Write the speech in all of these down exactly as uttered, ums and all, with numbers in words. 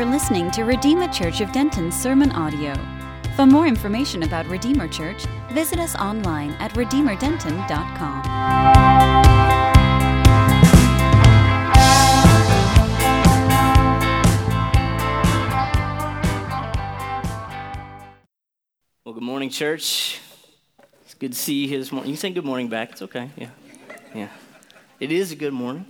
for listening to Redeemer Church of Denton's sermon audio. For more information about Redeemer Church, visit us online at redeemer denton dot com. Well, good morning, church. It's good to see you here this morning. You can say good morning back. It's okay. Yeah. Yeah. It is a good morning.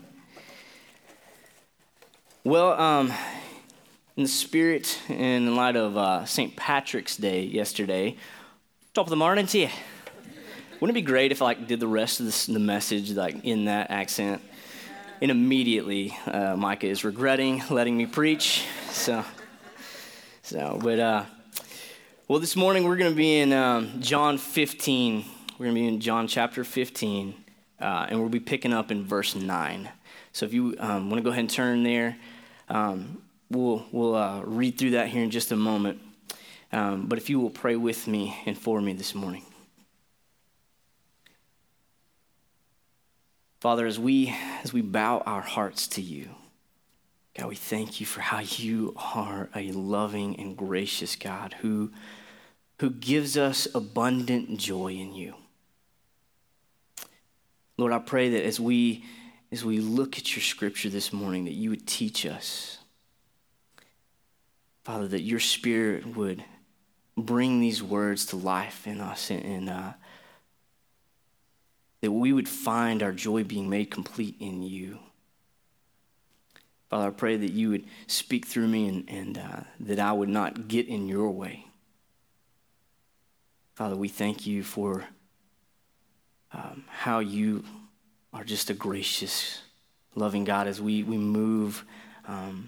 Well, um, in the spirit and in light of uh, Saint Patrick's Day yesterday, top of the morning to you. Wouldn't it be great if I like did the rest of this, the message like in that accent? And immediately, uh, Micah is regretting letting me preach. So, so, but uh, well, this morning we're going to be in um, John fifteen. We're going to be in John chapter fifteen, uh, and we'll be picking up in verse nine. So if you um, want to go ahead and turn there. Um, we'll we'll uh, read through that here in just a moment. Um, but if you will pray with me and for me this morning. Father, as we as we bow our hearts to you, God, we thank you for how you are a loving and gracious God who, who gives us abundant joy in you. Lord, I pray that as we As we look at your scripture this morning, that you would teach us, Father, that your Spirit would bring these words to life in us, and, and uh, that we would find our joy being made complete in you. Father, I pray that you would speak through me and, and uh, that I would not get in your way. Father, we thank you for um, how you are just a gracious, loving God as we, we move um,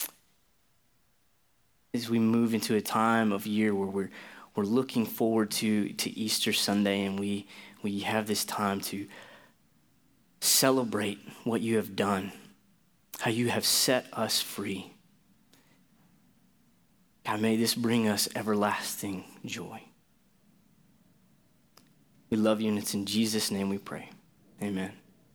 as we move into a time of year where we're we're looking forward to, to Easter Sunday, and we we have this time to celebrate what you have done, how you have set us free. God, may this bring us everlasting joy. We love you, and it's in Jesus' name we pray. Amen.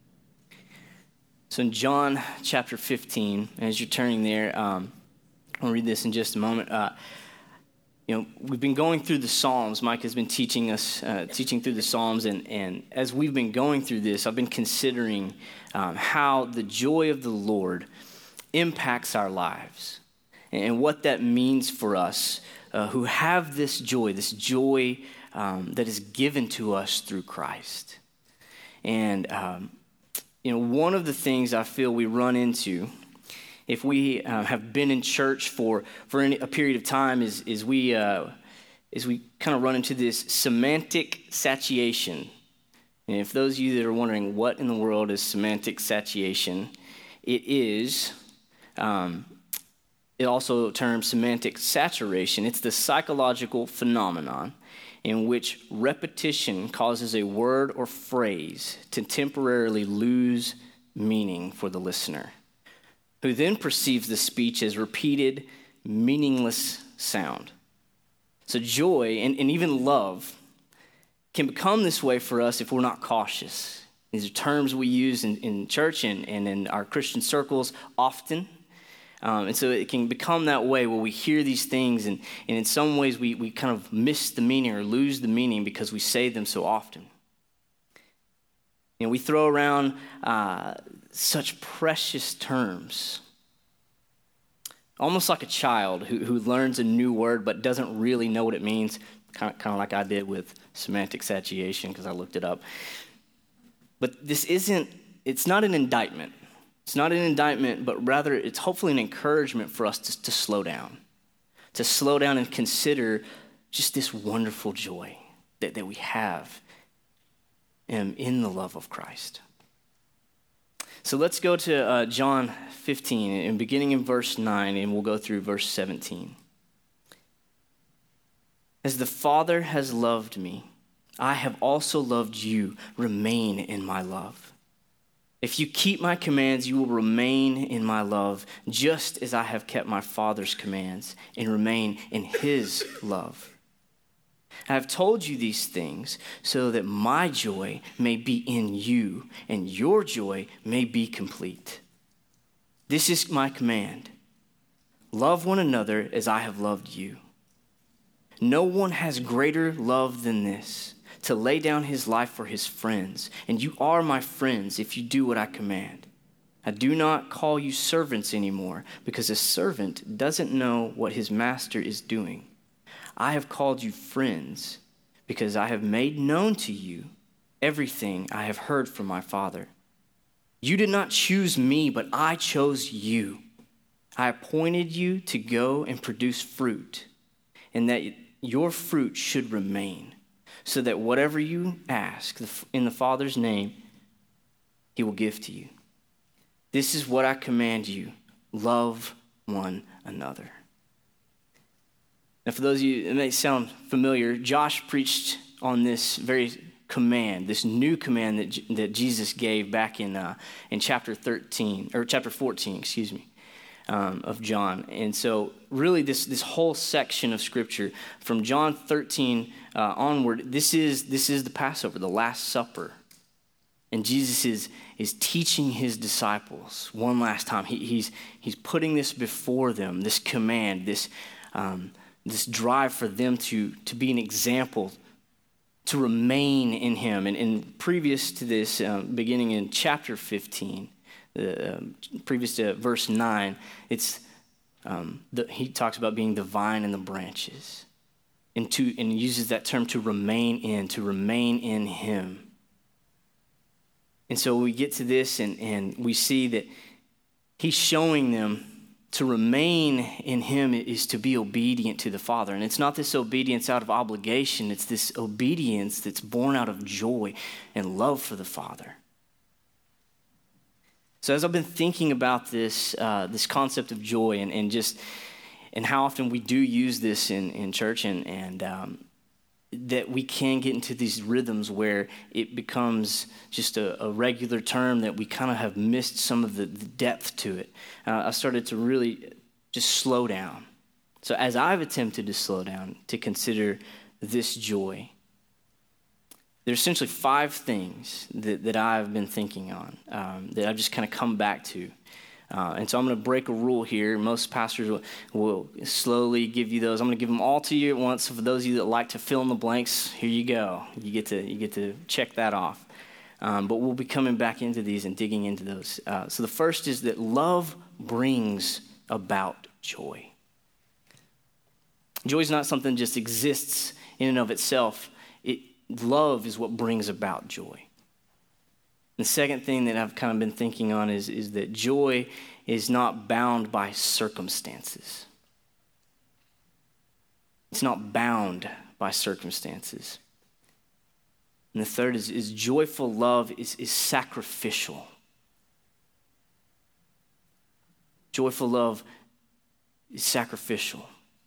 So in John chapter fifteen, as you're turning there, um, I'll read this in just a moment. Uh, you know, we've been going through the Psalms. Mike has been teaching us, uh, teaching through the Psalms, and, and as we've been going through this, I've been considering um, how the joy of the Lord impacts our lives and what that means for us uh, who have this joy, this joy um, that is given to us through Christ. And um, You know, one of the things I feel we run into if we uh, have been in church for, for any, a period of time is, is we uh, is we kind of run into this semantic satiation. And if those of you that are wondering what in the world is semantic satiation, it is, um, it also termed semantic saturation. It's the psychological phenomenon in which repetition causes a word or phrase to temporarily lose meaning for the listener, who then perceives the speech as repeated, meaningless sound. So joy and, and even love can become this way for us if we're not cautious. These are terms we use in, in church and, and in our Christian circles often. Um, and so it can become that way where we hear these things and, and in some ways we, we kind of miss the meaning or lose the meaning because we say them so often. You know, we throw around uh, such precious terms, almost like a child who, who learns a new word but doesn't really know what it means, kind of, kind of like I did with semantic satiation because I looked it up. But this isn't, it's not an indictment. It's not an indictment, but rather it's hopefully an encouragement for us to, to slow down, to slow down and consider just this wonderful joy that, that we have in, in the love of Christ. So let's go to uh, John fifteen, and beginning in verse nine, and we'll go through verse seventeen. As the Father has loved me, I have also loved you. Remain in my love. If you keep my commands, you will remain in my love, just as I have kept my Father's commands and remain in his love. I have told you these things so that my joy may be in you and your joy may be complete. This is my command. Love one another as I have loved you. No one has greater love than this, to lay down his life for his friends. And you are my friends if you do what I command. I do not call you servants anymore, because a servant doesn't know what his master is doing. I have called you friends, because I have made known to you everything I have heard from my Father. You did not choose me, but I chose you. I appointed you to go and produce fruit, and that your fruit should remain, so that whatever you ask in the Father's name, he will give to you. This is what I command you: love one another. Now, for those of you, it may sound familiar, Josh preached on this very command, this new command that, that Jesus gave back in uh, in chapter thirteen, or chapter fourteen, excuse me. Um, of John. And so really this this whole section of scripture from John thirteen uh, onward, this is this is the Passover, the Last Supper. And Jesus is is teaching his disciples one last time. He, he's he's putting this before them, this command, this um, this drive for them to to be an example, to remain in him. And, and previous to this, uh, beginning in chapter fifteen, Uh, previous to verse nine, it's um, the, he talks about being the vine and the branches, and to and uses that term to remain in, to remain in him. And so we get to this, and, and we see that he's showing them to remain in him is to be obedient to the Father. And it's not this obedience out of obligation, it's this obedience that's born out of joy and love for the Father. So as I've been thinking about this uh, this concept of joy and, and just and how often we do use this in, in church, and, and um, that we can get into these rhythms where it becomes just a, a regular term that we kind of have missed some of the, the depth to it. Uh, I started to really just slow down. So as I've attempted to slow down, to consider this joy, there's essentially five things that, that I've been thinking on, um, that I've just kind of come back to. Uh, and so I'm going to break a rule here. Most pastors will, will slowly give you those. I'm going to give them all to you at once. So for those of you that like to fill in the blanks, here you go. You get to you get to check that off. Um, but we'll be coming back into these and digging into those. Uh, so the first is that love brings about joy. Joy is not something that just exists in and of itself. It Love is what brings about joy. The second thing that I've kind of been thinking on is, is that joy is not bound by circumstances. It's not bound by circumstances. And the third is, is joyful love is, is sacrificial. Joyful love is sacrificial.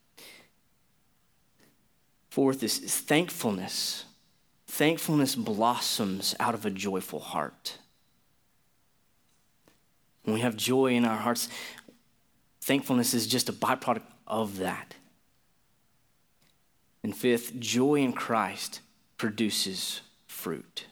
Fourth is, is thankfulness. Thankfulness blossoms out of a joyful heart. When we have joy in our hearts, thankfulness is just a byproduct of that. And fifth, joy in Christ produces fruit.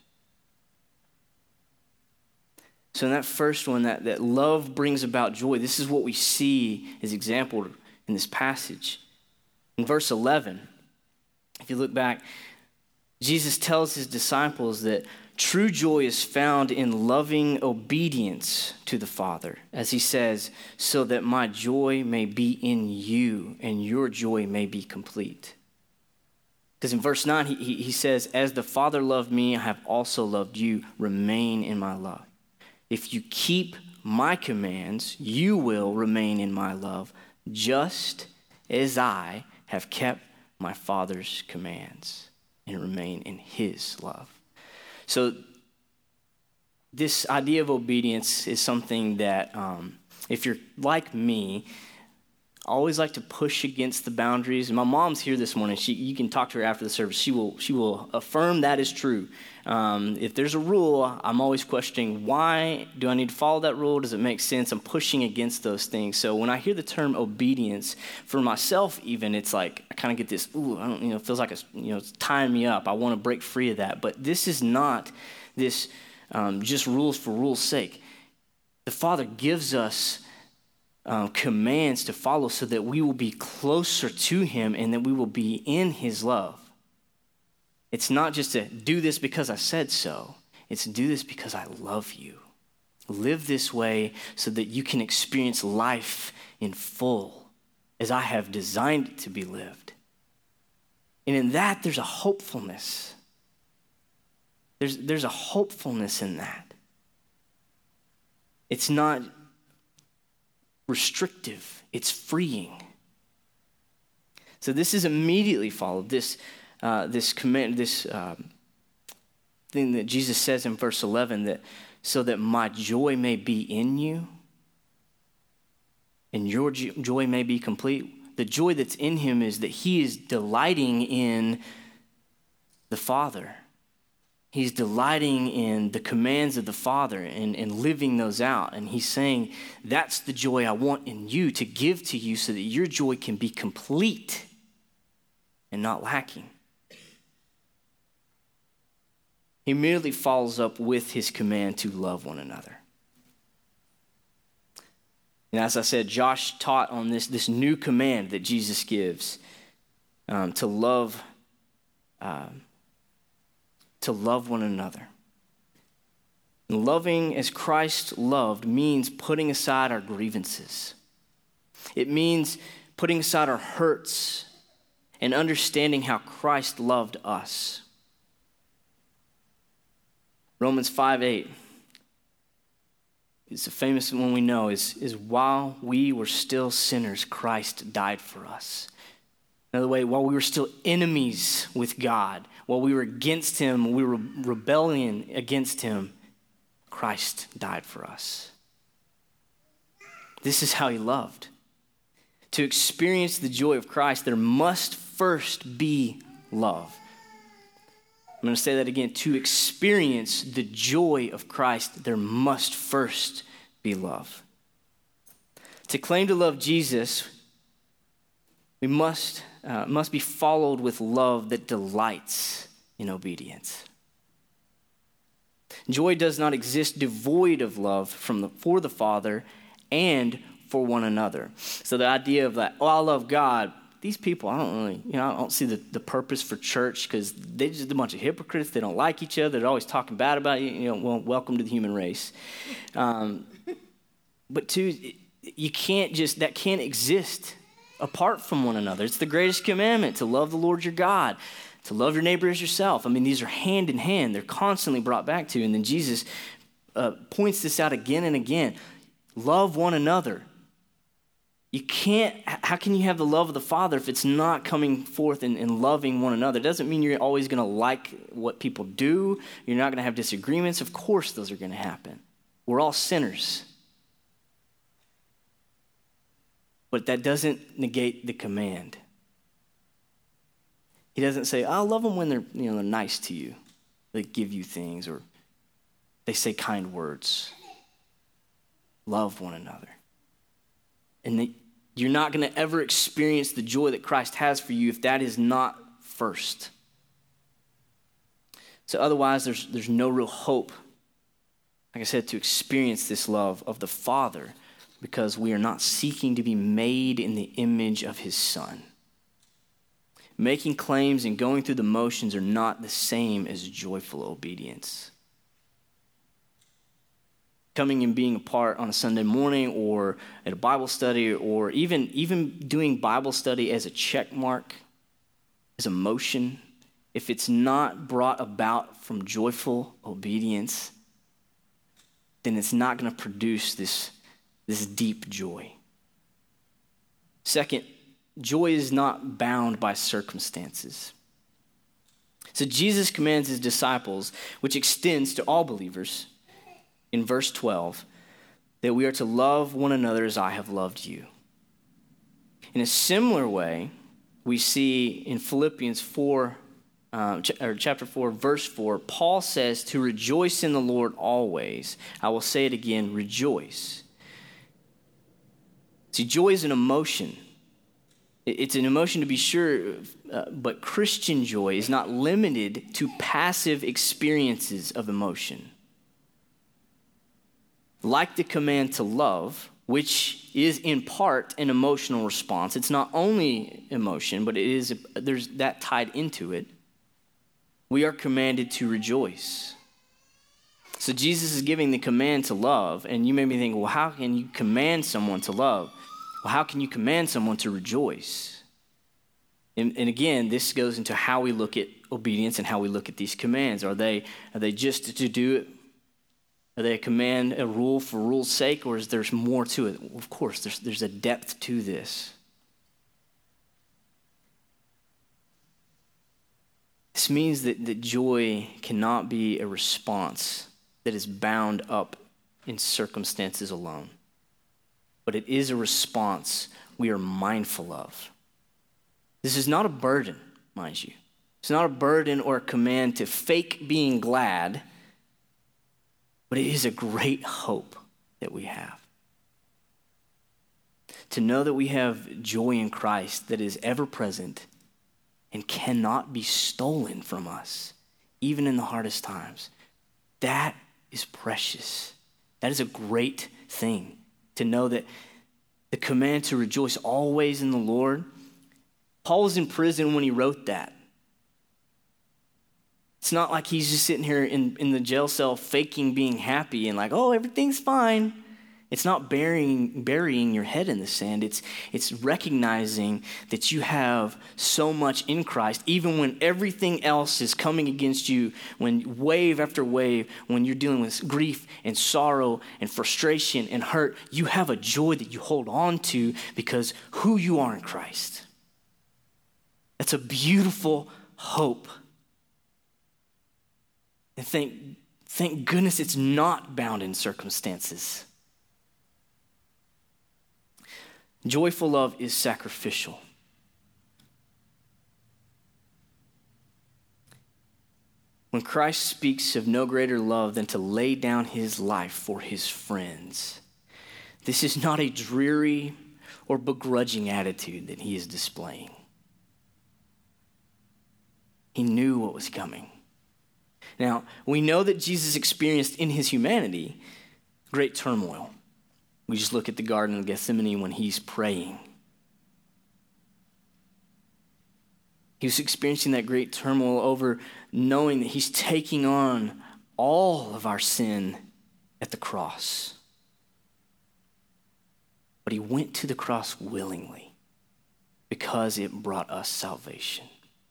So in that first one, that, that love brings about joy, this is what we see as example in this passage. In verse eleven, if you look back, Jesus tells his disciples that true joy is found in loving obedience to the Father, as he says, so that my joy may be in you and your joy may be complete. Because in verse nine, he, he, he says, as the Father loved me, I have also loved you. Remain in my love. If you keep my commands, you will remain in my love, just as I have kept my Father's commands and remain in his love. So this idea of obedience is something that um, if you're like me, I always like to push against the boundaries. My mom's here this morning. She, you can talk to her after the service. She will, she will affirm that is true. Um, if there's a rule, I'm always questioning, why do I need to follow that rule? Does it make sense? I'm pushing against those things. So when I hear the term obedience, for myself even, it's like I kind of get this, ooh, I don't, you know, it feels like it's, you know, it's tying me up. I want to break free of that. But this is not this um, just rules for rules' sake. The Father gives us um, commands to follow so that we will be closer to him and that we will be in his love. It's not just to do this because I said so. It's to do this because I love you. Live this way so that you can experience life in full as I have designed it to be lived. And in that, there's a hopefulness. There's, there's a hopefulness in that. It's not restrictive. It's freeing. So this is immediately followed. This, uh, this command, this um, thing that Jesus says in verse eleven, that so that my joy may be in you and your joy may be complete. The joy that's in him is that he is delighting in the Father. He's delighting in the commands of the Father and, and living those out. And he's saying, that's the joy I want in you to give to you so that your joy can be complete and not lacking. He immediately follows up with his command to love one another. And as I said, Josh taught on this, this new command that Jesus gives um, to love um, to love one another. And loving as Christ loved means putting aside our grievances. It means putting aside our hurts and understanding how Christ loved us. Romans five eight. It's a famous one we know, is, is while we were still sinners, Christ died for us. Another way, while we were still enemies with God, while we were against him, we were rebellion against him, Christ died for us. This is how he loved. To experience the joy of Christ, there must first be love. I'm going to say that again. To experience the joy of Christ, there must first be love. To claim to love Jesus, we must, uh, must be followed with love that delights in obedience. Joy does not exist devoid of love from the, for the Father and for one another. So the idea of that, oh, I love God, these people, I don't really, you know, I don't see the, the purpose for church because they're just a bunch of hypocrites. They don't like each other. They're always talking bad about you. You know, well, welcome to the human race. Um, but two, you can't just, that can't exist apart from one another. It's the greatest commandment, to love the Lord your God, to love your neighbor as yourself. I mean, these are hand in hand. They're constantly brought back to. And then Jesus uh, points this out again and again. Love one another. You can't, how can you have the love of the Father if it's not coming forth and, and loving one another? It doesn't mean you're always going to like what people do. You're not going to have disagreements. Of course those are going to happen. We're all sinners. But that doesn't negate the command. He doesn't say, I love them when they're, you know, they're nice to you. They give you things or they say kind words. Love one another. And they, you're not going to ever experience the joy that Christ has for you if that is not first. So otherwise, there's, there's no real hope, like I said, to experience this love of the Father because we are not seeking to be made in the image of his Son. Making claims and going through the motions are not the same as joyful obedience. Coming and being a part on a Sunday morning or at a Bible study or even, even doing Bible study as a check mark, as a motion, if it's not brought about from joyful obedience, then it's not going to produce this, this deep joy. Second, joy is not bound by circumstances. So Jesus commands his disciples, which extends to all believers, in verse twelve, that we are to love one another as I have loved you. In a similar way, we see in Philippians four, um, ch- or chapter four, verse four, Paul says to rejoice in the Lord always. I will say it again, rejoice. See, joy is an emotion. It's an emotion to be sure, uh, but Christian joy is not limited to passive experiences of emotion. Like the command to love, which is in part an emotional response. It's not only emotion, but it is there's that tied into it. We are commanded to rejoice. So Jesus is giving the command to love, and you may be thinking, well, how can you command someone to love? Well, how can you command someone to rejoice? And, and again, this goes into how we look at obedience and how we look at these commands. Are they are they just to do it? Are they a command, a rule for rule's sake, or is there more to it? Well, of course, there's there's a depth to this. This means that, that joy cannot be a response that is bound up in circumstances alone, but it is a response we are mindful of. This is not a burden, mind you. It's not a burden or a command to fake being glad, but it is a great hope that we have. To know that we have joy in Christ that is ever present and cannot be stolen from us, even in the hardest times. That is precious. That is a great thing, to know that the command to rejoice always in the Lord. Paul was in prison when he wrote that. It's not like he's just sitting here in, in the jail cell faking being happy and like, oh, everything's fine. It's not burying burying your head in the sand. It's it's recognizing that you have so much in Christ, even when everything else is coming against you, when wave after wave, when you're dealing with grief and sorrow and frustration and hurt, you have a joy that you hold on to because who you are in Christ. That's a beautiful hope. And thank, thank goodness it's not bound in circumstances. Joyful love is sacrificial. When Christ speaks of no greater love than to lay down his life for his friends, this is not a dreary or begrudging attitude that he is displaying. He knew what was coming. Now, we know that Jesus experienced in his humanity great turmoil. We just look at the Garden of Gethsemane when he's praying. He was experiencing that great turmoil over knowing that he's taking on all of our sin at the cross. But he went to the cross willingly because it brought us salvation.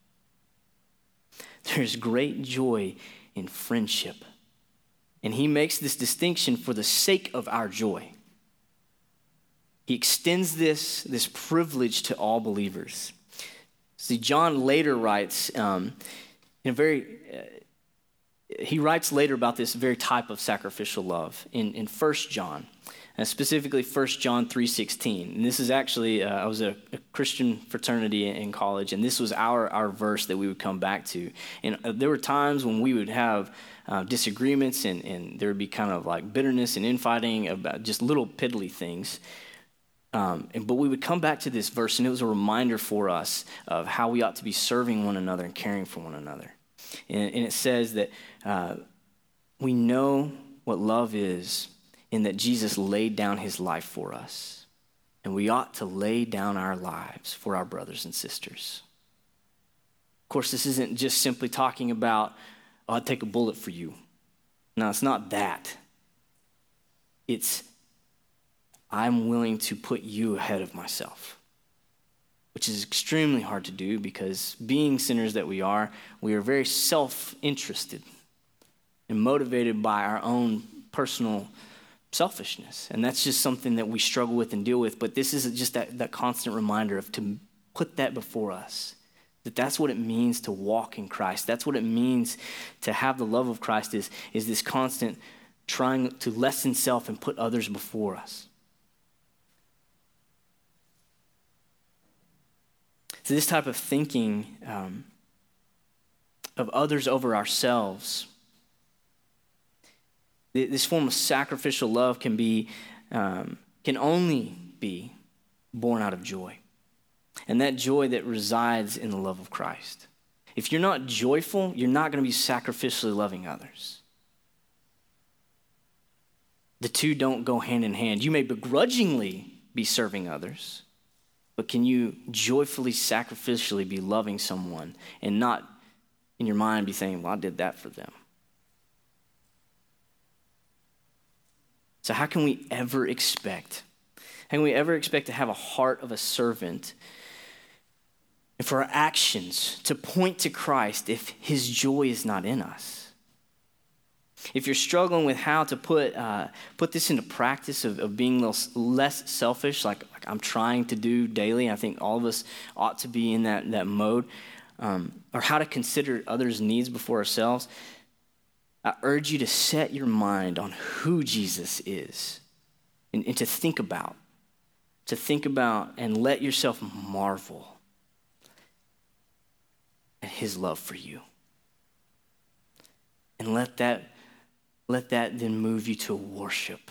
There's great joy in friendship. And he makes this distinction for the sake of our joy. He extends this, this privilege to all believers. See, John later writes, um, in a very, uh, he writes later about this very type of sacrificial love in, in First John, and specifically First John three sixteen. And this is actually, uh, I was a, a Christian fraternity in college, and this was our, our verse that we would come back to. And uh, there were times when we would have uh, disagreements, and, and there would be kind of like bitterness and infighting about just little piddly things. Um, and, but we would come back to this verse, and it was a reminder for us of how we ought to be serving one another and caring for one another. And, and it says that uh, we know what love is in that Jesus laid down his life for us. And we ought to lay down our lives for our brothers and sisters. Of course, this isn't just simply talking about, oh, I'd take a bullet for you. No, it's not that. It's I'm willing to put you ahead of myself, which is extremely hard to do because being sinners that we are, we are very self-interested and motivated by our own personal selfishness. And that's just something that we struggle with and deal with. But this is just that, that constant reminder of to put that before us, that that's what it means to walk in Christ. That's what it means to have the love of Christ is, is this constant trying to lessen self and put others before us. So this type of thinking um, of others over ourselves, th- this form of sacrificial love can be, um, can only be born out of joy. And that joy that resides in the love of Christ. If you're not joyful, you're not going to be sacrificially loving others. The two don't go hand in hand. You may begrudgingly be serving others, but can you joyfully, sacrificially be loving someone and not in your mind be saying, well, I did that for them? So how can we ever expect, how can we ever expect to have a heart of a servant and for our actions to point to Christ if his joy is not in us? If you're struggling with how to put uh, put this into practice of, of being less, less selfish, like, like I'm trying to do daily, I think all of us ought to be in that, that mode, um, or how to consider others' needs before ourselves, I urge you to set your mind on who Jesus is and, and to think about, to think about and let yourself marvel at his love for you. And let that Let that then move you to worship.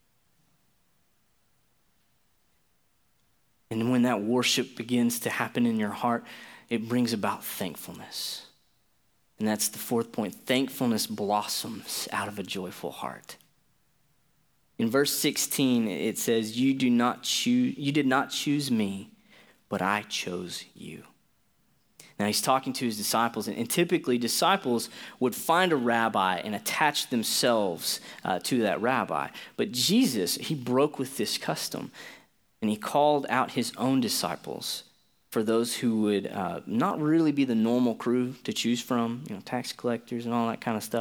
And when that worship begins to happen in your heart, it brings about thankfulness. And that's the fourth point. Thankfulness blossoms out of a joyful heart. In verse sixteen, it says, "You do not choose, you did not choose me, but I chose you." Now he's talking to his disciples, and typically disciples would find a rabbi and attach themselves uh, to that rabbi. But Jesus, he broke with this custom, and he called out his own disciples for those who would uh, not really be the normal crew to choose from, you know, tax collectors and all that kind of stuff.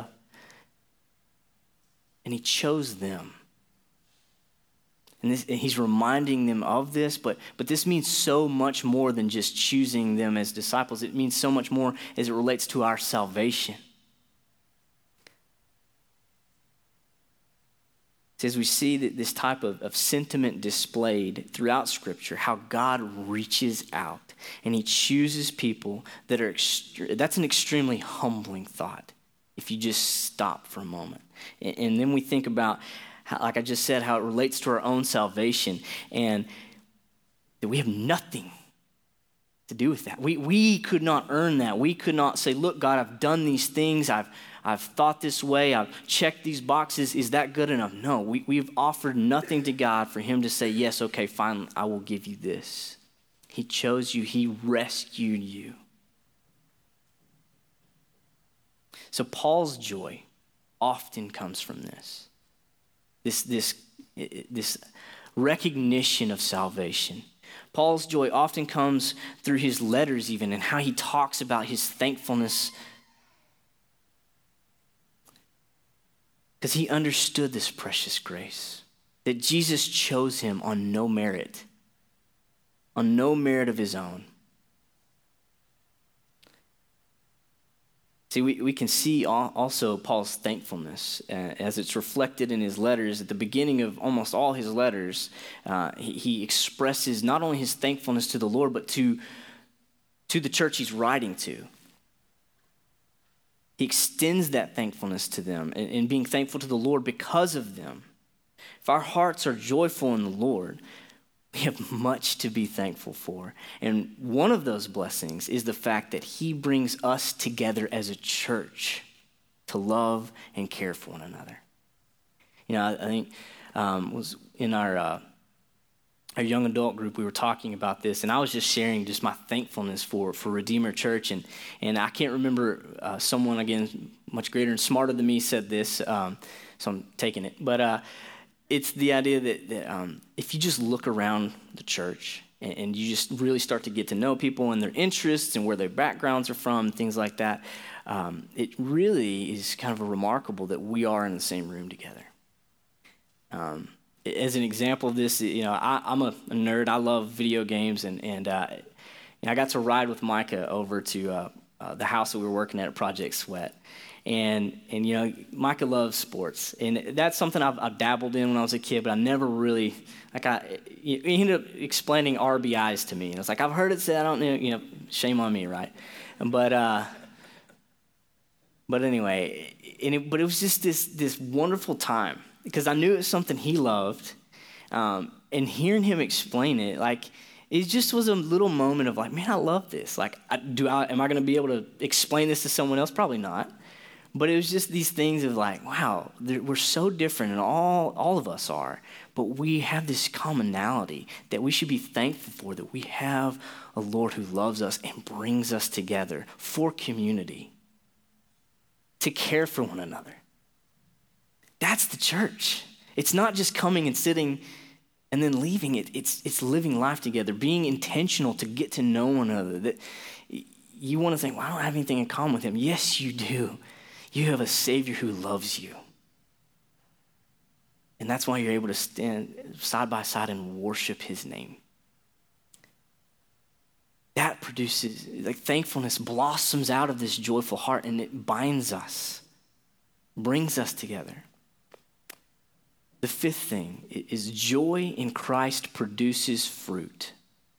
And he chose them. And, this, and he's reminding them of this, but, but this means so much more than just choosing them as disciples. It means so much more as it relates to our salvation. It says we see that this type of, of sentiment displayed throughout Scripture, how God reaches out and he chooses people that are, ext- that's an extremely humbling thought if you just stop for a moment. And, and then we think about, how, like I just said, how it relates to our own salvation and that we have nothing to do with that. We we could not earn that. We could not say, look, God, I've done these things. I've I've thought this way. I've checked these boxes. Is that good enough? No, we, we've offered nothing to God for him to say, yes, okay, fine, I will give you this. He chose you. He rescued you. So Paul's joy often comes from this. This, this, this recognition of salvation. Paul's joy often comes through his letters even, and how he talks about his thankfulness, because he understood this precious grace, that Jesus chose him on no merit, on no merit of his own. See, we, we can see also Paul's thankfulness uh, as it's reflected in his letters. At the beginning of almost all his letters, uh, he, he expresses not only his thankfulness to the Lord, but to, to the church he's writing to. He extends that thankfulness to them and, and being thankful to the Lord because of them. If our hearts are joyful in the Lord, we have much to be thankful for. And one of those blessings is the fact that he brings us together as a church to love and care for one another. You know, I, I think um, was in our uh, our young adult group, we were talking about this, and I was just sharing just my thankfulness for, for Redeemer Church. And, and I can't remember, uh, someone, again, much greater and smarter than me said this, um, so I'm taking it. But uh, it's the idea that, that um, if you just look around the church and, and you just really start to get to know people and their interests and where their backgrounds are from, things like that, um, it really is kind of remarkable that we are in the same room together. Um, as an example of this, you know, I, I'm a, a nerd. I love video games, and and, uh, and I got to ride with Micah over to uh, uh, the house that we were working at at Project Sweat. And, and you know, Micah loves sports. And that's something I've, I've dabbled in when I was a kid, but I never really, like, I, he ended up explaining R B Is to me. And I was like, I've heard it said, I don't know, you know, shame on me, right? But, uh, but anyway, and it, but it was just this, this wonderful time, because I knew it was something he loved. Um, and hearing him explain it, like, it just was a little moment of like, man, I love this. Like, I, do I, am I going to be able to explain this to someone else? Probably not. But it was just these things of like, wow, we're so different, and all, all of us are. But we have this commonality that we should be thankful for, that we have a Lord who loves us and brings us together for community, to care for one another. That's the church. It's not just coming and sitting and then leaving it. It's, it's living life together, being intentional to get to know one another. That you want to think, well, I don't have anything in common with him. Yes, you do. You have a Savior who loves you. And that's why you're able to stand side by side and worship his name. That produces, like, thankfulness blossoms out of this joyful heart, and it binds us, brings us together. The fifth thing is joy in Christ produces fruit.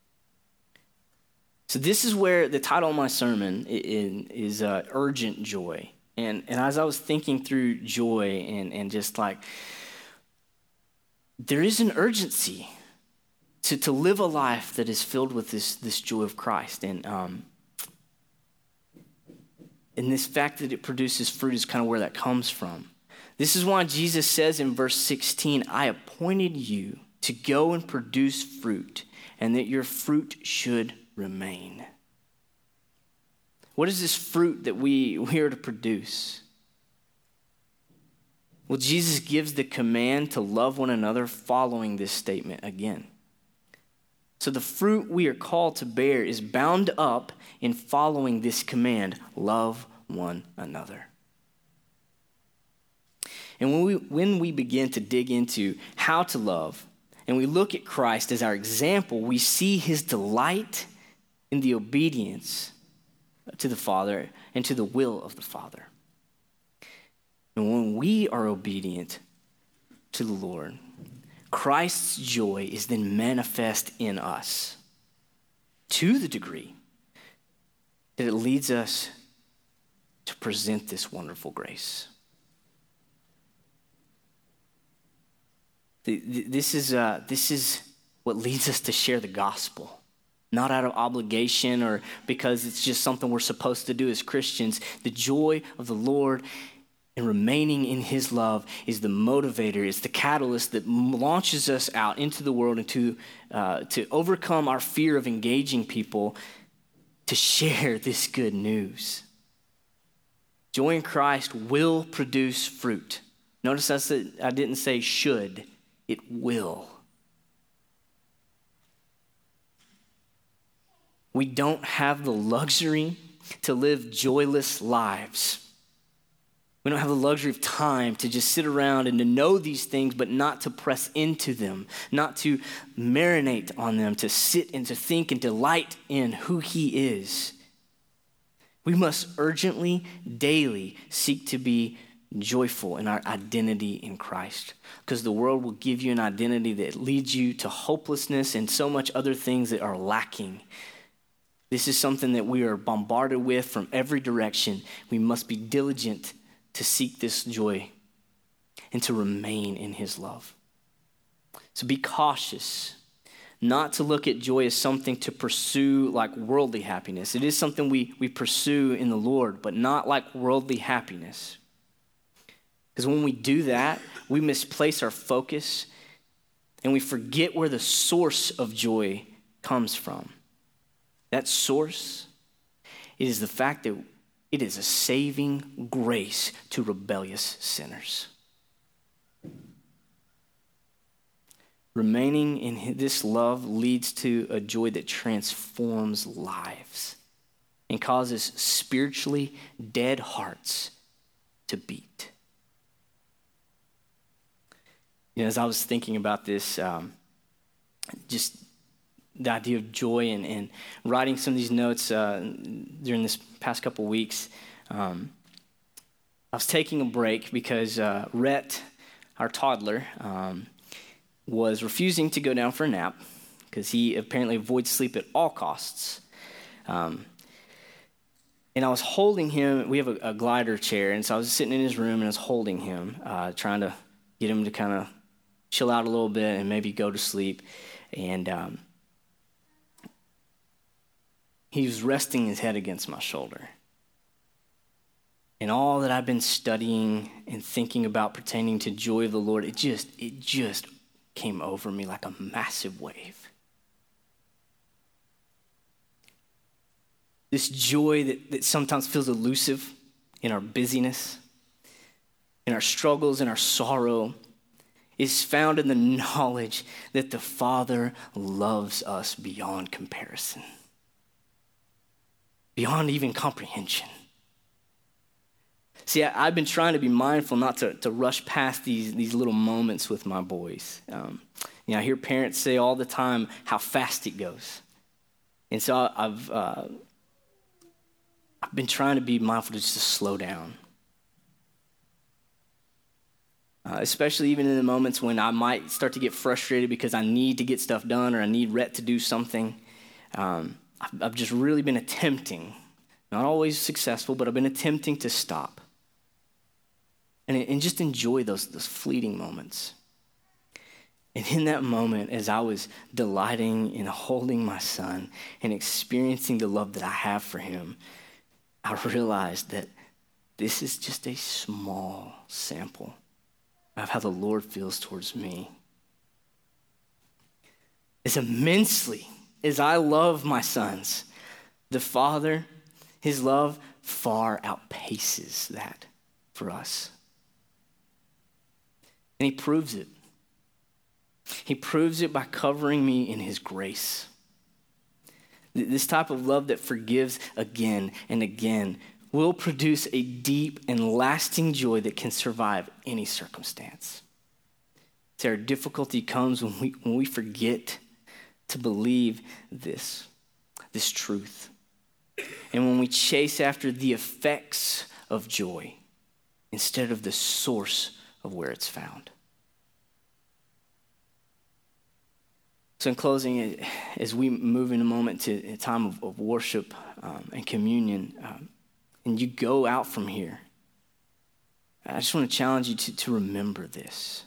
So this is where the title of my sermon is uh, Urgent Joy. And, and as I was thinking through joy and, and just like, there is an urgency to, to live a life that is filled with this, this joy of Christ. And, um, and this fact that it produces fruit is kind of where that comes from. This is why Jesus says in verse sixteen, I appointed you to go and produce fruit, and that your fruit should remain. What is this fruit that we, we are to produce? Well, Jesus gives the command to love one another following this statement again. So the fruit we are called to bear is bound up in following this command, love one another. And when we, when we begin to dig into how to love, and we look at Christ as our example, we see his delight in the obedience to the Father and to the will of the Father. And when we are obedient to the Lord, Christ's joy is then manifest in us to the degree that it leads us to present this wonderful grace. This is, uh, this is what leads us to share the gospel, not out of obligation or because it's just something we're supposed to do as Christians. The joy of the Lord and remaining in his love is the motivator. It's the catalyst that launches us out into the world and to, uh, to overcome our fear of engaging people to share this good news. Joy in Christ will produce fruit. Notice I said, I didn't say should. It will. We don't have the luxury to live joyless lives. We don't have the luxury of time to just sit around and to know these things, but not to press into them, not to marinate on them, to sit and to think and delight in who he is. We must urgently, daily seek to be joyful in our identity in Christ, because the world will give you an identity that leads you to hopelessness and so much other things that are lacking. This is something that we are bombarded with from every direction. We must be diligent to seek this joy and to remain in his love. So be cautious not to look at joy as something to pursue like worldly happiness. It is something we, we pursue in the Lord, but not like worldly happiness. Because when we do that, we misplace our focus and we forget where the source of joy comes from. That source is the fact that it is a saving grace to rebellious sinners. Remaining in this love leads to a joy that transforms lives and causes spiritually dead hearts to beat. You know, as I was thinking about this, um, just the idea of joy and, and writing some of these notes uh, during this past couple weeks, um, I was taking a break because uh, Rhett, our toddler, um, was refusing to go down for a nap because he apparently avoids sleep at all costs. Um, and I was holding him. We have a, a glider chair, and so I was sitting in his room and I was holding him, uh, trying to get him to kind of chill out a little bit and maybe go to sleep. And um, he was resting his head against my shoulder. And all that I've been studying and thinking about pertaining to joy of the Lord, it just, it just came over me like a massive wave. This joy that, that sometimes feels elusive in our busyness, in our struggles, in our sorrow, is found in the knowledge that the Father loves us beyond comparison, beyond even comprehension. See, I, I've been trying to be mindful not to, to rush past these, these little moments with my boys. Um, you know, I hear parents say all the time how fast it goes. And so I, I've, uh, I've been trying to be mindful to just to slow down. Uh, especially even in the moments when I might start to get frustrated because I need to get stuff done or I need Rhett to do something. Um, I've, I've just really been attempting, not always successful, but I've been attempting to stop and, and just enjoy those, those fleeting moments. And in that moment, as I was delighting in holding my son and experiencing the love that I have for him, I realized that this is just a small sample of how the Lord feels towards me. As immensely as I love my sons, the Father, his love far outpaces that for us. And he proves it. He proves it by covering me in his grace. This type of love that forgives again and again will produce a deep and lasting joy that can survive any circumstance. So our difficulty comes when we, when we forget to believe this, this truth. And when we chase after the effects of joy instead of the source of where it's found. So in closing, as we move in a moment to a time of, of worship um, and communion, um, and you go out from here, I just want to challenge you to, to remember this.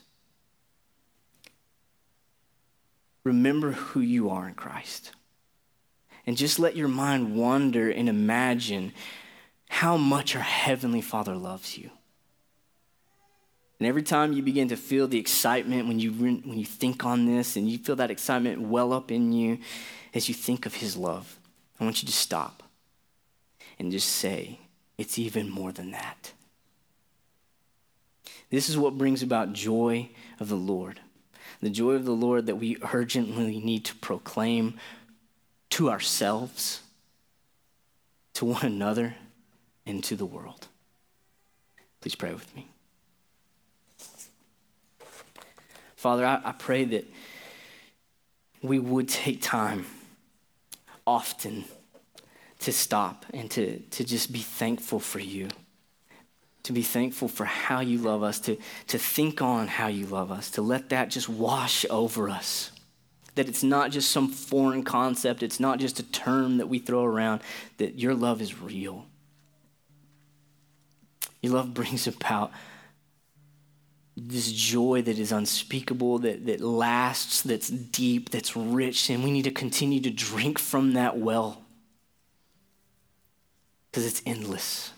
Remember who you are in Christ. And just let your mind wander and imagine how much our Heavenly Father loves you. And every time you begin to feel the excitement when you when you think on this and you feel that excitement well up in you as you think of his love, I want you to stop and just say, it's even more than that. This is what brings about joy of the Lord. The joy of the Lord that we urgently need to proclaim to ourselves, to one another, and to the world. Please pray with me. Father, I, I pray that we would take time often to stop and to, to just be thankful for you, to be thankful for how you love us, to, to think on how you love us, to let that just wash over us, that it's not just some foreign concept, it's not just a term that we throw around, that your love is real. Your love brings about this joy that is unspeakable, that, that lasts, that's deep, that's rich, and we need to continue to drink from that well because it's endless.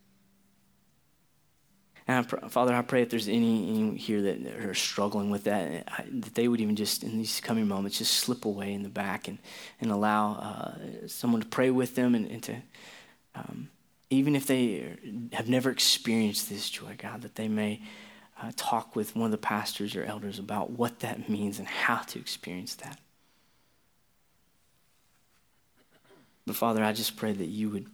And I pr- Father, I pray if there's any, any here that are struggling with that, I, that they would even just, in these coming moments, just slip away in the back and, and allow uh, someone to pray with them and, and to, um, even if they have never experienced this joy, God, that they may uh, talk with one of the pastors or elders about what that means and how to experience that. But Father, I just pray that you would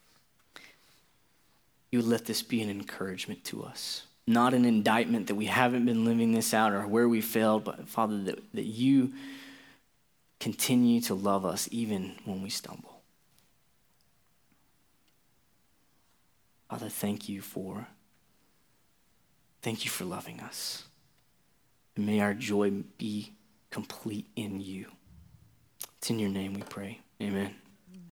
You would let this be an encouragement to us, not an indictment that we haven't been living this out or where we failed, but Father, that, that you continue to love us even when we stumble. Father, thank you for, thank you for loving us. And may our joy be complete in you. It's in your name we pray. Amen.